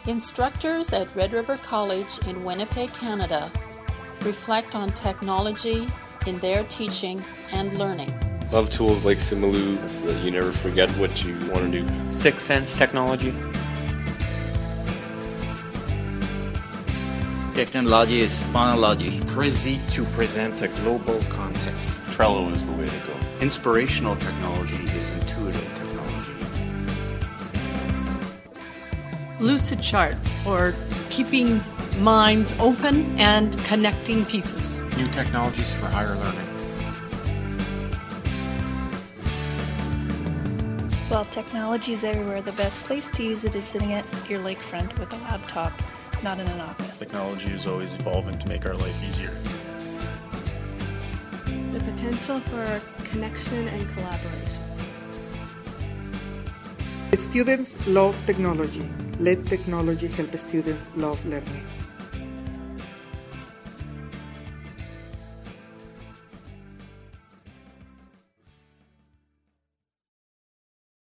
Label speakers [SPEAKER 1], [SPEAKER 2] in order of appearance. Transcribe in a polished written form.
[SPEAKER 1] Instructors at Red River College in Winnipeg, Canada, reflect on technology in their teaching and learning.
[SPEAKER 2] Love tools like Similoo so that you never forget what you want to do.
[SPEAKER 3] Sixth Sense technology.
[SPEAKER 4] Technology is phonology.
[SPEAKER 5] Prezi to present a global context.
[SPEAKER 6] Trello is the way to go.
[SPEAKER 7] Inspirational technology is intuitive technology.
[SPEAKER 8] Lucidchart, or keeping minds open and connecting pieces.
[SPEAKER 9] New technologies for higher learning.
[SPEAKER 10] Well, technology is everywhere. The best place to use it is sitting at your lakefront with a laptop, not in an office.
[SPEAKER 6] Technology is always evolving to make our life easier.
[SPEAKER 11] The potential for connection and collaboration.
[SPEAKER 12] Students love technology. Let technology help students love learning.